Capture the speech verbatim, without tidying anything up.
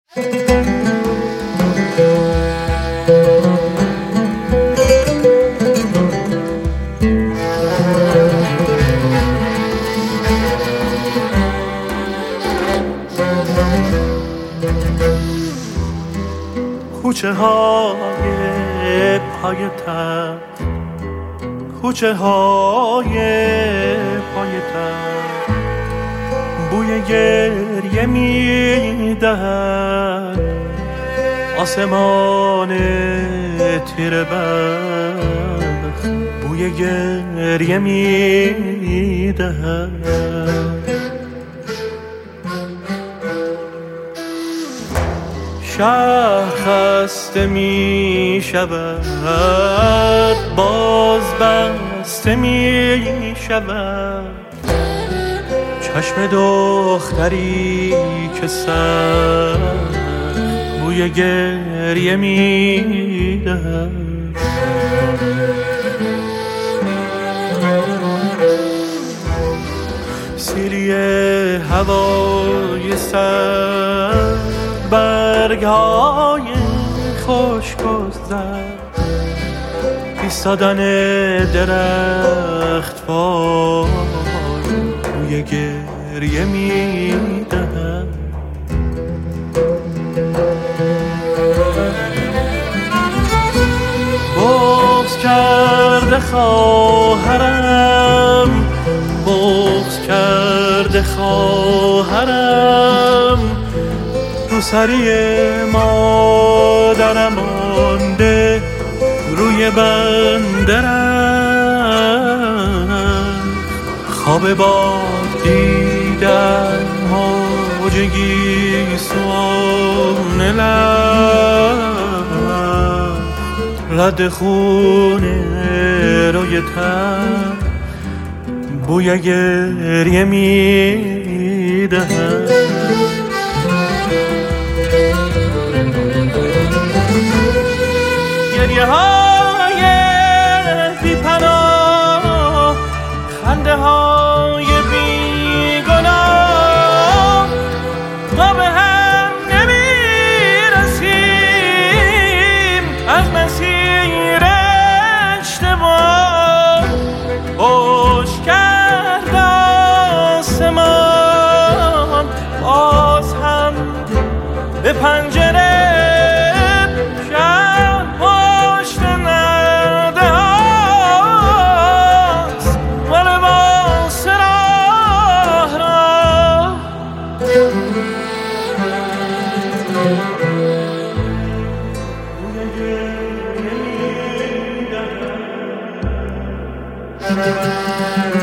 کوچه های پایتخت، کوچه های پایتخت بوی گریه میدهد، آسمان تیره بخت بوی گریه میدهد. شهر خسته می شود، باز بسته می شود، چشم دختری که سر بوی گریه می دهد. سیلی هوای سر، برگ‌های خوشگذر، ایستادن درخت پای بوی گریه می‌دهد. بغض کرده خواهرم، بغض کرده خواهرم، روسری مادرم مانده روی بندرم. خواب باد دیدن موجگی سوان لب، رد خونه روی تن بوی گریه میدهد. گریه های بی پناه، خنده های بی گناه، ما به هم نمیرسیم از مسیر اشتباه. خوش کرد آسمان باز هم به پنجره، Thank you.